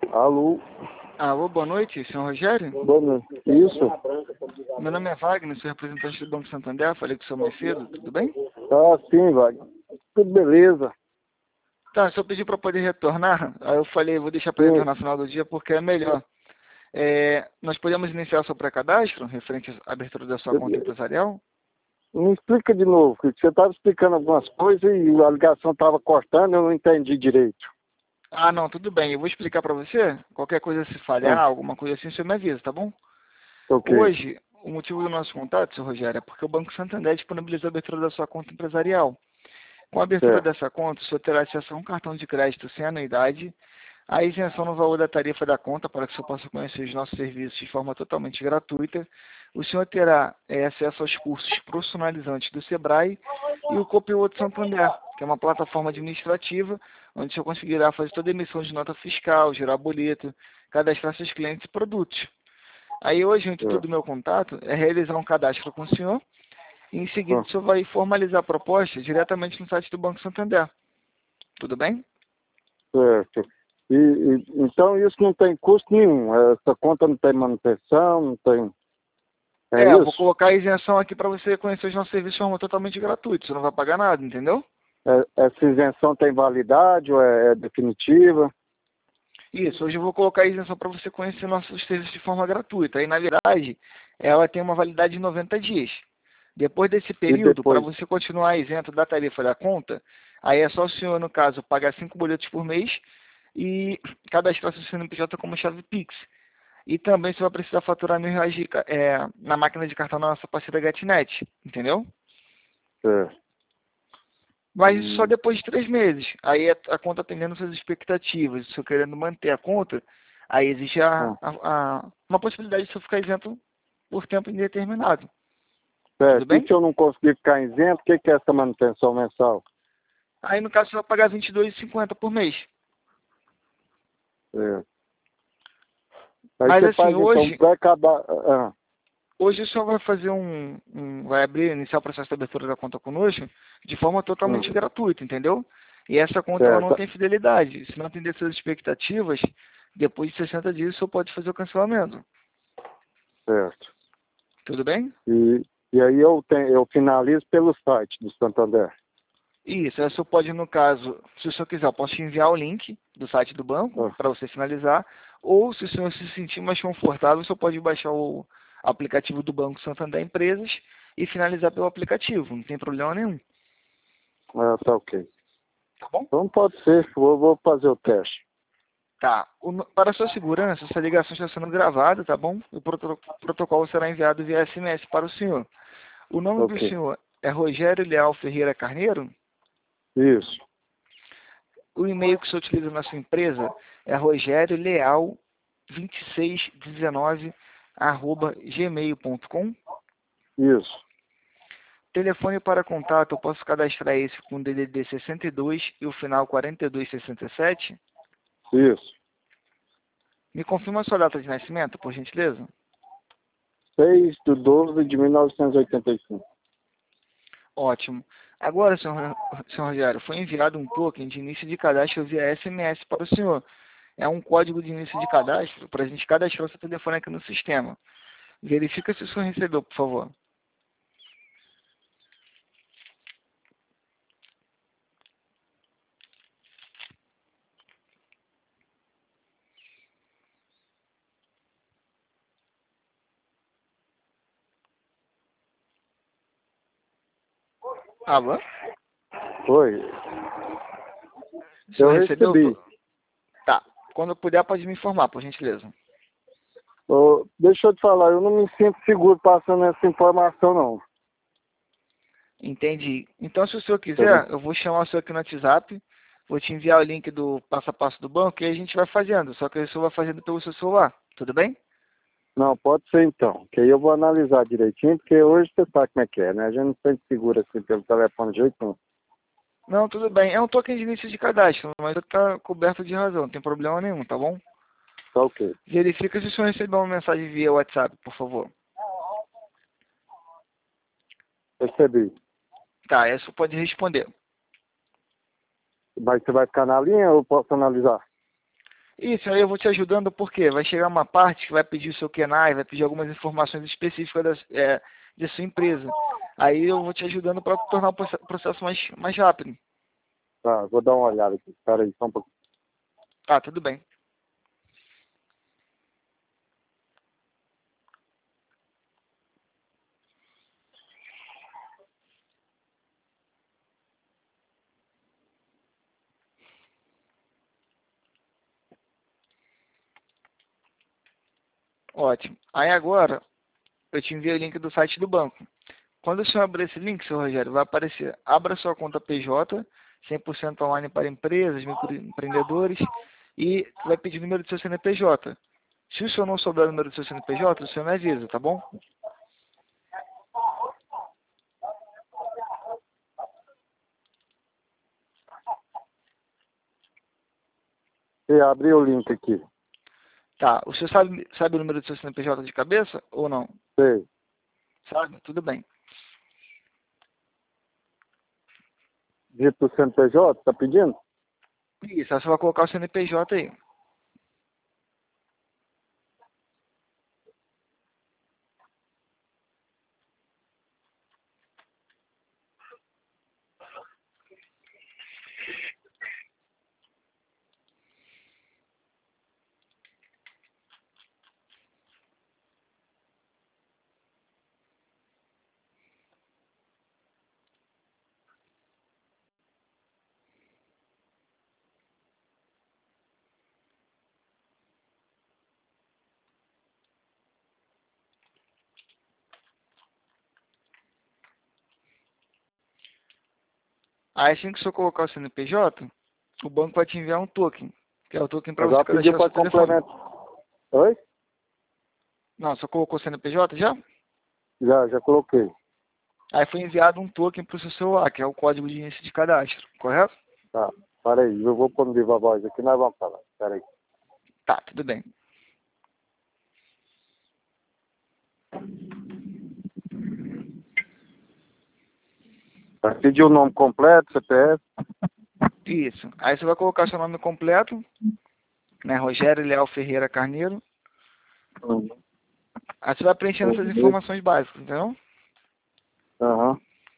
Alô? Alô, boa noite, senhor Rogério? Boa noite. Isso? Meu nome é Wagner, sou representante do Banco Santander, falei com o senhor mais cedo, tudo bem? Ah, sim, Wagner. Tudo beleza. Tá, só pedi para poder retornar, aí eu falei, vou deixar para Sim. retornar no final do dia porque é melhor. Nós podemos iniciar o seu pré-cadastro, referente à abertura da sua conta empresarial? Me explica de novo, que você estava explicando algumas coisas e a ligação estava cortando, eu não entendi direito. Ah, não, tudo bem, eu vou explicar para você, qualquer coisa se falhar, Ah, alguma coisa assim, você me avisa, tá bom? ok. Hoje, o motivo do nosso contato, senhor Rogério, é porque o Banco Santander disponibilizou a abertura da sua conta empresarial. Com a abertura Certo. dessa conta, o senhor terá acesso a um cartão de crédito sem anuidade, a isenção no valor da tarifa da conta para que o senhor possa conhecer os nossos serviços de forma totalmente gratuita. O senhor terá acesso aos cursos profissionalizantes do Sebrae e o Copilot Santander, que é uma plataforma administrativa onde o senhor conseguirá fazer toda a emissão de nota fiscal, gerar boleto, cadastrar seus clientes e produtos. Aí hoje o intuito do Certo. meu contato é realizar um cadastro com o senhor e em seguida Ah, o senhor vai formalizar a proposta diretamente no site do Banco Santander. Tudo bem? certo. Então isso não tem custo nenhum. Essa conta não tem manutenção, não tem. É Eu vou isso? colocar a isenção aqui para você conhecer os nossos serviços de forma totalmente gratuita. Você não vai pagar nada, entendeu? Essa isenção tem validade ou é definitiva? Isso, hoje eu vou colocar a isenção para você conhecer nossos serviços de forma gratuita. Aí, na verdade, ela tem uma validade de 90 dias. Depois desse E período, para depois? você continuar isento da tarifa da conta, aí é só o senhor, no caso, pagar 5 boletos por mês e cadastrar seu CNPJ como chave Pix. E também você vai precisar faturar R$ 1.000 na máquina de cartão da nossa parceira GetNet, entendeu? Certo. Mas isso só Hum, depois de 3 meses. Aí a conta atendendo suas expectativas. Se eu querendo manter a conta, aí existe ah, uma possibilidade de você ficar isento por tempo indeterminado. Tudo certo. E bem? se eu não conseguir ficar isento, o que que é essa manutenção mensal? Aí no caso você vai pagar R$ 22,50 por mês. Certo. Aí Mas você assim, faz então, hoje, vai acabar. hoje o senhor vai fazer vai abrir, iniciar o processo de abertura da conta conosco de forma totalmente Hum, gratuita, entendeu? E essa conta ela não certo, tem fidelidade. Se não atender suas expectativas, depois de 60 dias o senhor pode fazer o cancelamento. certo. Tudo bem? E aí eu finalizo pelo site do Santander. Isso, aí o senhor pode, no caso, se o senhor quiser, eu posso te enviar o link do site do banco Ah, para você finalizar, ou se o senhor se sentir mais confortável, o senhor pode baixar o aplicativo do Banco Santander Empresas e finalizar pelo aplicativo, não tem problema nenhum, tá ok. tá bom? Então pode ser, vou fazer o teste. Tá, para a sua segurança, essa ligação está sendo gravada, tá bom? O protocolo será enviado via SMS para o senhor. O nome do Ok. senhor é Rogério Leal Ferreira Carneiro? Isso, O e-mail que você utiliza na sua empresa é rogerioleal2619@gmail.com. isso, Telefone para contato, eu posso cadastrar esse com DDD 62 e o final 4267. isso. Me confirma a sua data de nascimento, por gentileza? 6/12/1985. Ótimo. Agora, senhor Rogério, foi enviado um token de início de cadastro via SMS para o senhor. É um código de início de cadastro para a gente cadastrar o seu telefone aqui no sistema. Verifica se o senhor recebeu, por favor. Alô? Foi. O Eu senhor recebeu? recebi. Tá. Quando puder, pode me informar, por gentileza. Deixa eu te falar, eu não me sinto seguro passando essa informação, não. Entendi. Então, se o senhor Entendeu? quiser, eu vou chamar o senhor aqui no WhatsApp, vou te enviar o link do passo a passo do banco e aí a gente vai fazendo. Só que o senhor vai fazendo pelo seu celular. Tudo bem? Não, pode ser então. Que aí eu vou analisar direitinho, porque hoje você sabe como é que é, né? A gente não se sente seguro assim pelo telefone de jeito nenhum. Não, tudo bem. É um token de início de cadastro, mas está coberto de razão, não tem problema nenhum, tá bom? Tá ok. Verifica se o senhor recebeu uma mensagem via WhatsApp, por favor. Recebi. Tá, essa pode responder. Mas você vai ficar na linha ou eu posso analisar? Isso, aí eu vou te ajudando porque vai chegar uma parte que vai pedir o seu KENAI, vai pedir algumas informações específicas de sua empresa. Aí eu vou te ajudando para tornar o processo mais rápido. Tá, vou dar uma olhada aqui. Espera aí, só um pouquinho. Tá, tudo bem. Ótimo. Aí agora eu te enviei o link do site do banco. Quando o senhor abrir esse link, seu Rogério, vai aparecer, abra sua conta PJ, 100% online para empresas, microempreendedores, e vai pedir o número do seu CNPJ. Se o senhor não souber o número do seu CNPJ, o senhor me avisa, tá bom? E abri o link aqui. Tá, o senhor sabe o número do seu CNPJ de cabeça ou não? Sei. Sabe? Tudo bem. Dito CNPJ, tá pedindo? Isso, aí você vai colocar o CNPJ aí. Aí assim que o senhor colocar o CNPJ, o banco vai te enviar um token, que é o token para Eu você já pedi cadastrar para seu telefone. complementar. Oi? Não, o senhor colocou o CNPJ já? Já coloquei. Aí foi enviado um token para o seu celular, que é o código de início de cadastro, correto? Tá, peraí, eu vou pôr no viva voz aqui, nós vamos falar. Peraí. Tá, tudo bem. Vai pedir o nome completo, CPF. Isso. Aí você vai colocar seu nome completo, né? Rogério Leal Ferreira Carneiro. Aí você vai preenchendo essas informações básicas, entendeu? Aham.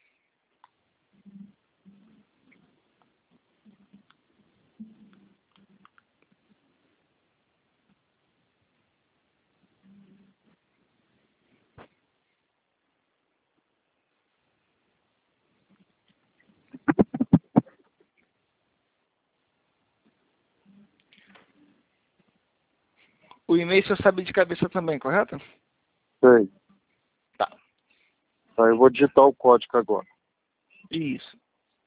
O e-mail você sabe de cabeça também, correto? Sei. Tá. Tá, eu vou digitar o código agora. Isso.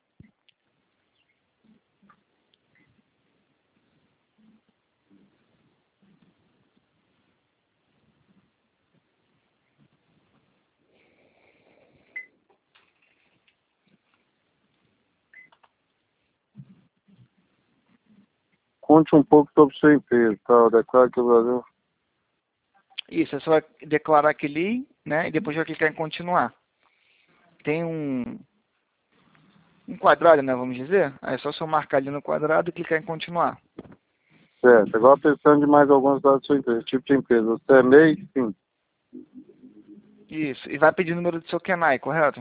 Conte um pouco sobre sua empresa, tá? Declara que o Brasil... Isso, você vai declarar aquele, né? E depois vai clicar em continuar. Tem um quadrado, né? Vamos dizer. Aí é só marcar ali no quadrado e clicar em continuar. Certo, agora precisando de mais alguns dados da sua empresa. Tipo de empresa, você é MEI? Sim. Isso. E vai pedir o número do seu KENAI, correto?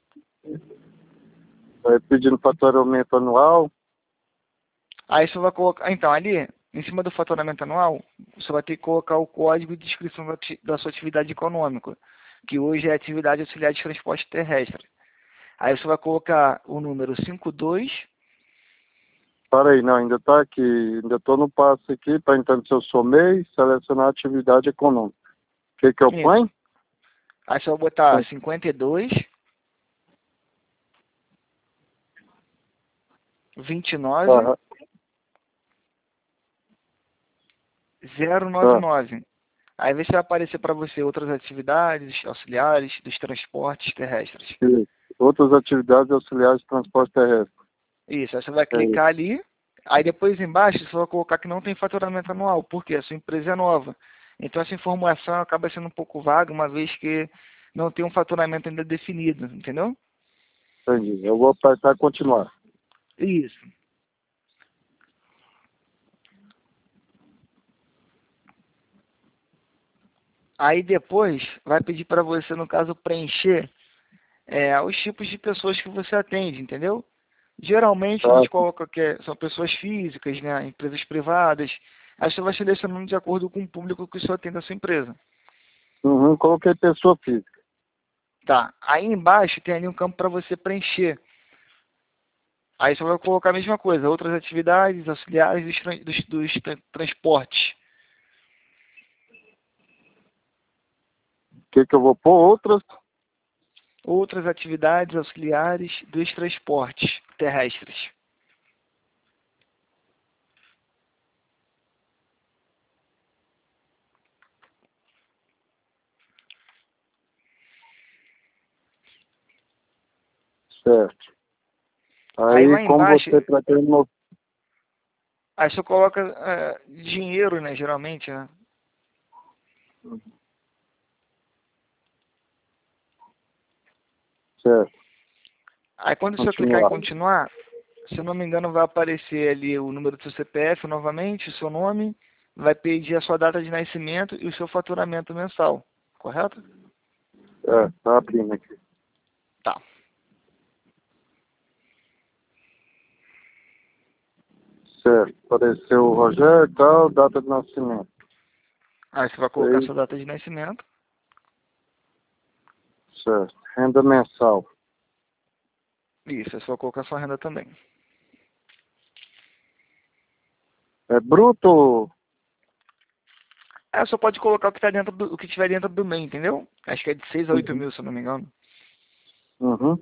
Vai pedindo faturamento anual. Aí você vai colocar. Então, ali, em cima do faturamento anual, você vai ter que colocar o código de descrição da sua atividade econômica, que hoje é atividade auxiliar de transporte terrestre. Aí você vai colocar o número 52. Para aí, não, ainda está aqui. Ainda estou no passo aqui para entrar no seu MEI, selecionar a atividade econômica. O que eu Isso. ponho? Aí você vai botar 52, 29, Aham. 099. Aí vai aparecer para você outras atividades auxiliares dos transportes terrestres. Isso. Outras atividades auxiliares de transporte terrestre. Isso, aí você vai É isso. clicar ali, aí depois embaixo você vai colocar que não tem faturamento anual, porque a sua empresa é nova. Então essa informação acaba sendo um pouco vaga, uma vez que não tem um faturamento ainda definido, entendeu? Entendi. Eu vou apertar continuar. Isso. Aí depois vai pedir para você, no caso, preencher os tipos de pessoas que você atende, entendeu? Geralmente a Tá. gente coloca são pessoas físicas, né, empresas privadas. Aí você vai selecionando de acordo com o público que o senhor atende da sua empresa. Uhum, coloquei pessoa física. Tá. Aí embaixo tem ali um campo para você preencher. Aí você vai colocar a mesma coisa, outras atividades auxiliares dos transportes. O que que eu vou pôr? Outras? Outras atividades auxiliares dos transportes terrestres. Certo. Aí Aí, lá como embaixo, você pretende... aí você coloca dinheiro, né, geralmente, né? Certo. Aí quando você clicar em Continuar. continuar, se eu não me engano, vai aparecer ali o número do seu CPF novamente, o seu nome, vai pedir a sua data de nascimento e o seu faturamento mensal, correto? Tá abrindo aqui. Tá. Certo. Apareceu o Rogério e tal, data de nascimento. Aí você vai colocar a Sei. sua data de nascimento. Certo. Renda mensal. Isso, aí você vai colocar a sua renda também. É bruto? Aí só pode colocar o que tá o que tiver dentro do MEI, entendeu? Acho que é de 6 a 8 Uhum. mil, se eu não me engano. Uhum.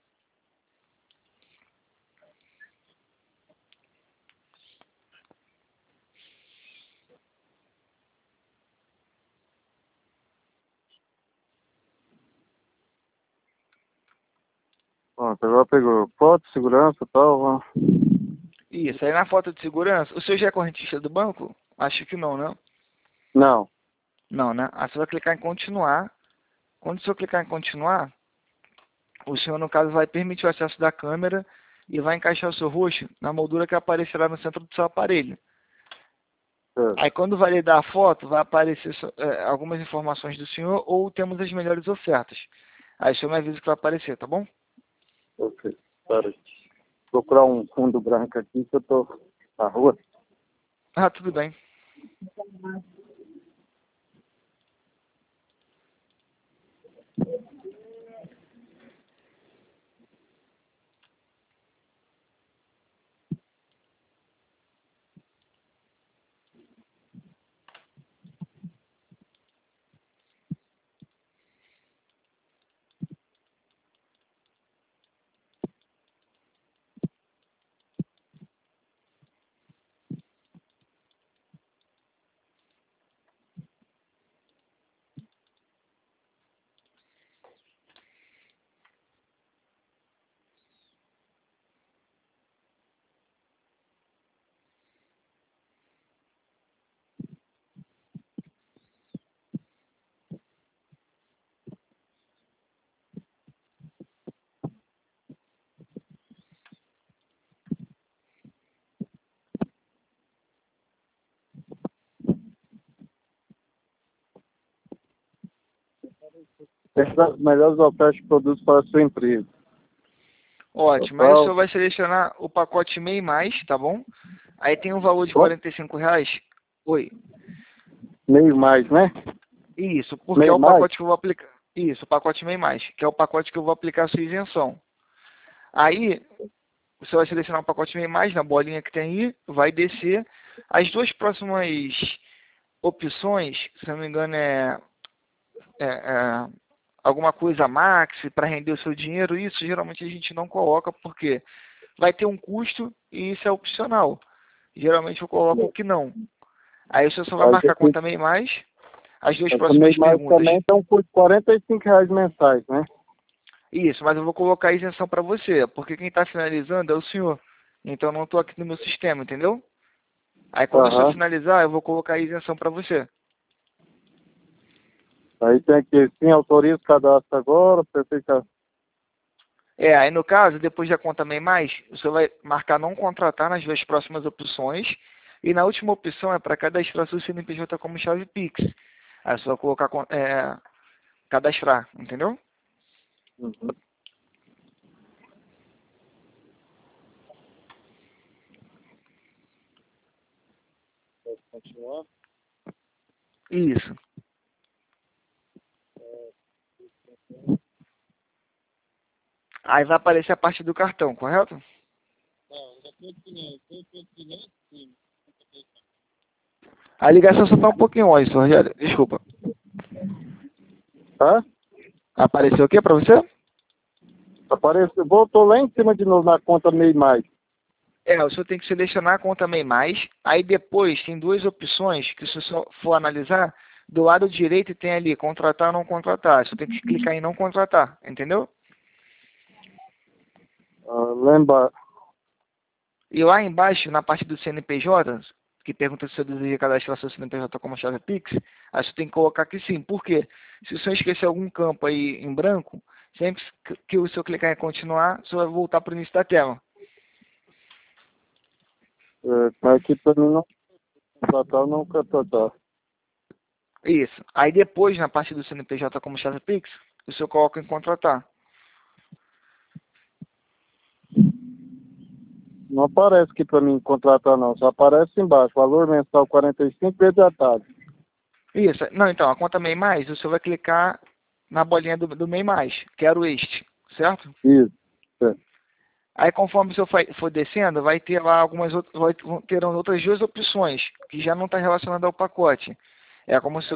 Pronto, agora pegou foto, segurança e tal. Ó. Isso, aí na foto de segurança, o senhor já é correntista do banco? Acho que não, né? Não. Não, né? Aí você vai clicar em continuar. Quando o senhor clicar em continuar, o senhor, no caso, vai permitir o acesso da câmera e vai encaixar o seu rosto na moldura que aparecerá no centro do seu aparelho. Certo. Aí quando validar a foto, vai aparecer algumas informações do senhor ou temos as melhores ofertas. Aí o senhor me avisa que vai aparecer, tá bom? Ok. Espera aí. Procurar um fundo branco aqui que eu tô na rua. Ah, tudo bem. Tem das melhores ofertas de produtos para a sua empresa. Ótimo. Aí o Total. senhor vai selecionar o pacote MEI mais, tá bom? Aí tem um valor de Quanto? R$ 45. Oi. Meio mais, né? Isso, porque é Meio o mais? pacote que eu vou aplicar. Isso, o pacote MEI mais, que é o pacote que eu vou aplicar a sua isenção. Aí, você vai selecionar o pacote MEI mais na bolinha que tem aí, vai descer. As duas próximas opções, se não me engano, é alguma coisa a max para render o seu dinheiro. Isso geralmente a gente não coloca porque vai ter um custo e isso é opcional. Geralmente eu coloco que não. Aí você só vai Aí marcar aqui, conta MEI mais. As duas essa próximas meio mais perguntas. também tem um custo de R$ 45 mensais, né? Isso, mas eu vou colocar a isenção para você, porque quem está finalizando é o senhor. Então eu não estou aqui no meu sistema, entendeu? Aí quando o senhor Aham. finalizar, eu vou colocar a isenção para você. Aí tem que sim, autoriza o cadastro agora, perfeito. Aí no caso, depois da conta MEI mais, você vai marcar não contratar nas duas próximas opções. E na última opção é para cadastrar seu CNPJ como chave Pix. Aí você vai colocar cadastrar, entendeu? Uhum. Pode continuar? Isso. Aí vai aparecer a parte do cartão, correto? Não, ainda continua. A ligação só tá um pouquinho longe, senhor Rogério. Desculpa. Tá? Apareceu o que para você? Apareceu, voltou lá em cima de novo na conta MEI Mais. O senhor tem que selecionar a conta MEI Mais. Aí depois tem duas opções que se o senhor for analisar, do lado direito tem ali contratar ou não contratar. O senhor tem que clicar em não contratar, entendeu? Lembra? E lá embaixo, na parte do CNPJ, que pergunta se o senhor deseja cadastrar seu CNPJ como chave Pix, aí você tem que colocar que sim. Por quê? Se o senhor esquecer algum campo aí em branco, sempre que o senhor clicar em continuar, o senhor vai voltar para o início da tela. Mas aqui para mim não contratar, não contratar. Isso. Aí depois, na parte do CNPJ como chave Pix, o senhor coloca em contratar. Não aparece aqui para mim contratar não, só aparece embaixo, valor mensal 45 vezes a taxa. Isso. Não, então, a conta MEI Mais, o senhor vai clicar na bolinha do MEI Mais, quero este, certo? Isso. É. Aí conforme o senhor for descendo, vai ter lá terão outras duas opções, que já não está relacionada ao pacote. É como se